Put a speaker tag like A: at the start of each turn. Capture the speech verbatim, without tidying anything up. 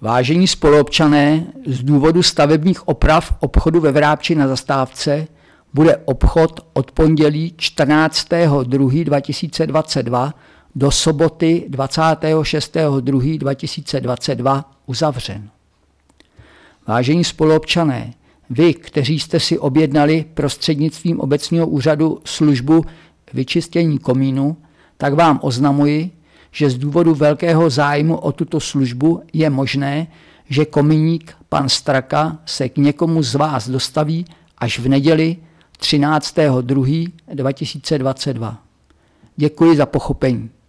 A: Vážení spoluobčané, z důvodu stavebních oprav obchodu ve Vrápči na Zastávce bude obchod od pondělí čtrnáctého druhého dva tisíce dvacet dva do soboty dvacátého šestého druhého dva tisíce dvacet dva uzavřen. Vážení spoluobčané, vy, kteří jste si objednali prostřednictvím obecního úřadu službu vyčištění komínu, tak vám oznamuji, že z důvodu velkého zájmu o tuto službu je možné, že komíník pan Straka se k někomu z vás dostaví až v neděli třináctého druhého dva tisíce dvacet dva. Děkuji za pochopení.